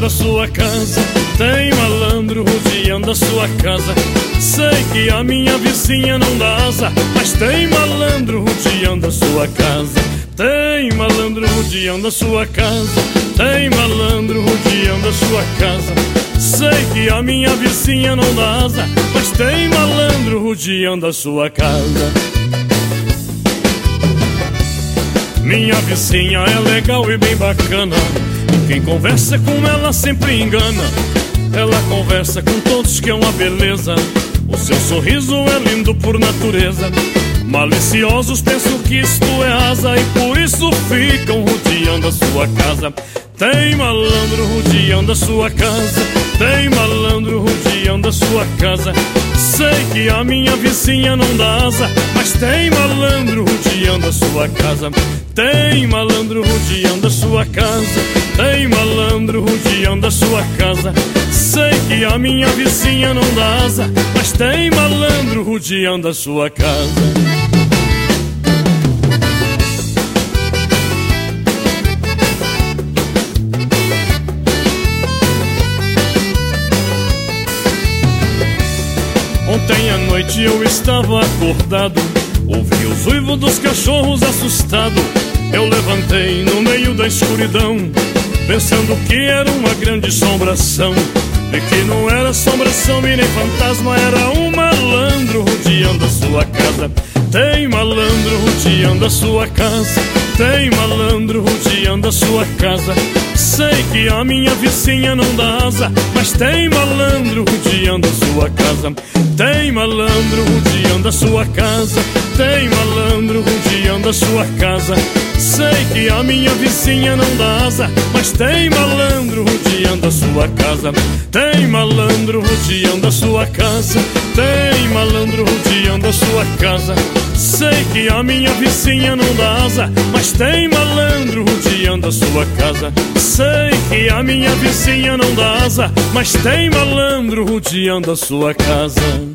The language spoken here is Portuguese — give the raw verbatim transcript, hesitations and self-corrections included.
a sua casa, tem malandro rodeando a sua casa. Sei que a minha vizinha não dá asa, mas tem malandro rodeando a sua casa. Tem malandro rodeando a sua casa, tem malandro rodeando a sua casa. Sei que a minha vizinha não dá asa, mas tem malandro rodeando a sua casa. Minha vizinha é legal e bem bacana, quem conversa com ela sempre engana. Ela conversa com todos que é uma beleza, o seu sorriso é lindo por natureza. Maliciosos pensam que isto é asa e por isso ficam rodeando a sua casa. Tem malandro rodeando a sua casa, tem malandro rodeando a sua casa. Sei que a minha vizinha não dá asa, mas tem malandro rodeando a sua casa. Tem malandro rodeando a sua casa, tem malandro rodeando a sua casa. Sei que a minha vizinha não dá asa, mas tem malandro rodeando a sua casa. Ontem à noite eu estava acordado, ouvi os uivos dos cachorros assustado. Eu levantei no meio da escuridão, pensando que era uma grande assombração. E que não era assombração e nem fantasma, era um malandro rodeando a sua casa. Tem malandro rodeando a sua casa, tem malandro rodeando a sua casa. Sei que a minha vizinha não dá asa, mas tem malandro rodeando a sua casa. Tem malandro rodeando a sua casa, tem malandro rodeando a sua casa. Sei que a minha vizinha não dá asa, mas tem malandro rodeando a sua casa. Tem malandro rodeando a sua casa, tem malandro rodeando a sua casa. Sei que a minha vizinha não dá asa, mas tem malandro rodeando a sua casa. Sei que a minha vizinha não dá asa, mas tem malandro rodeando a sua casa.